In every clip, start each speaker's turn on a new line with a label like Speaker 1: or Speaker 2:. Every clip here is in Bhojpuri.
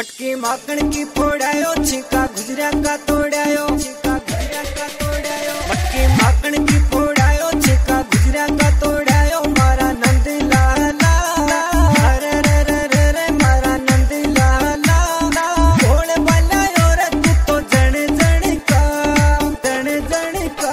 Speaker 1: मटकी माखण की फोड़ायो, छिका गुजरा का तोड़ायो, छिका गुजरा का तोड़ायो। मटकी माखण की फोड़ायो, छिका गुजरा का तोड़ायो। मारा नंद लाला, अरे रे रे रे रे मारा नंद लाला। बोल बलायो रे तू तो जण जण का, जण जण का।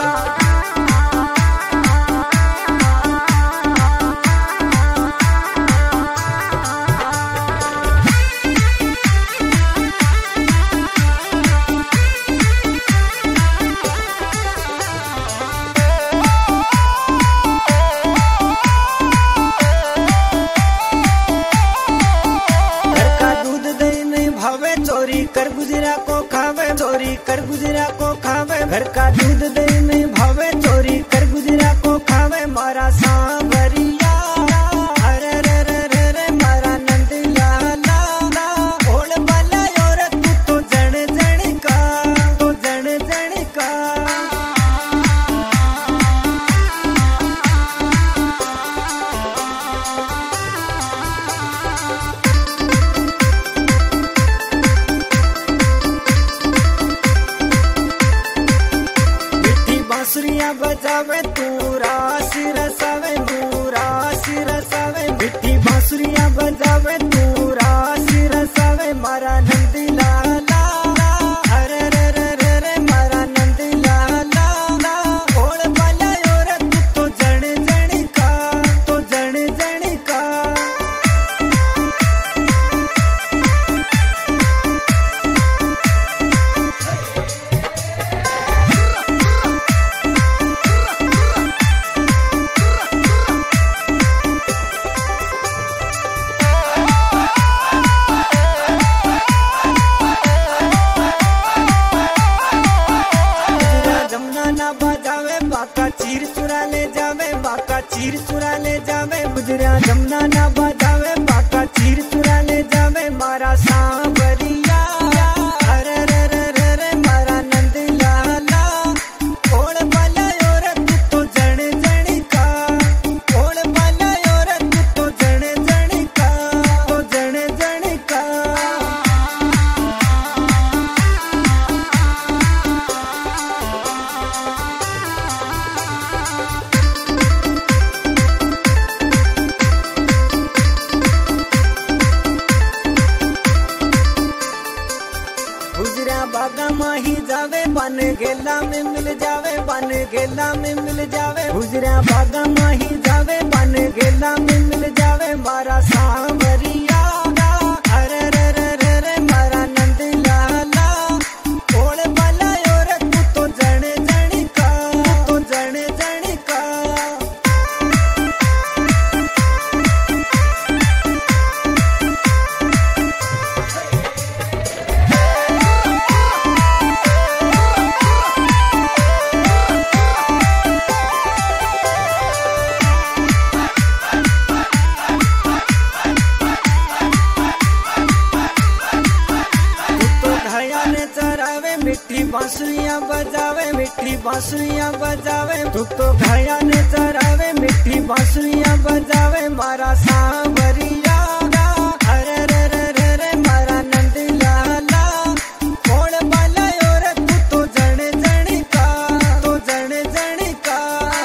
Speaker 1: चोरी कर गुजरा को खावे, चोरी कर गुजरा को खावे। घर का दूध दही नहीं भावे, चोरी कर गुजरा को खावे। मारा सांवरिया, अरे रे रे रे रे मारा नंद लाला। ओल बलायो रे तू तो जण जण का, तो जण जण का। बांसुरिया बजावे तू रास रसावे, तू रास रसावे। मिट्टी बांसुरिया बजावे तू रास रसावे। मारा नंद लाला, अरे रे रे रे रे मारा नंद लाला। ओल बलायो रे तू तो जण जण का, तो जण जण का। बाका चीर चुरा ले जावे, बाका चीर चुरा ले जावे। गुजरा जमुना ना बजावे, बाका चीर चुरा ले जावे। मारा सांवरिया, अरे रे रे रे रे मारा नंद लाला। ओल बलायो रे तू तो जण जण का, ओल बलायो रे तू तो जण जण का, तो जण जण का। गुजरा बागा माही जावे, बन गेला में मिल जावे, बन गेला में मिल जावे। गुजरा बागा माही जावे, बन गेला में मिल जावे। मारा सांवरिया, अरे रे रे रे रे मारा नंद लाला। ओल बलायो रे तू तो जण जण का, तो जण जण का। मिट्टी बांसुरियां बजावे, मिट्टी बांसुरियां बजावे। तू तो घाया ने चरावे, मिट्टी बांसुरियां बजावे। मारा सांवरिया, अरे रे रे रे रे मारा नंद लाला। ओल बलायो रे तू तो जण जण का, तो जण जण का।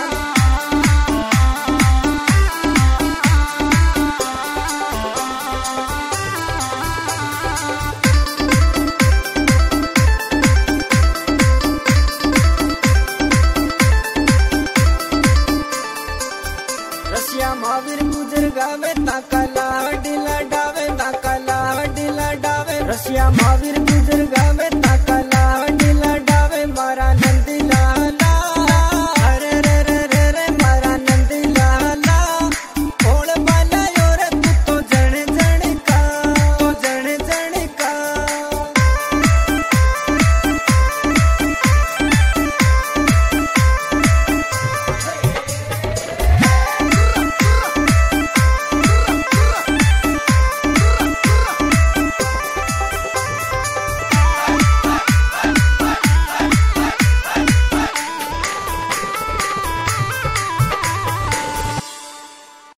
Speaker 1: रसिया महावीर गुजर गावे, ताका लाडीला डावे, ताका लाडीला डावे। रसिया महावीर गुजर गावे, ताका लाडीला डावे। मारा नंद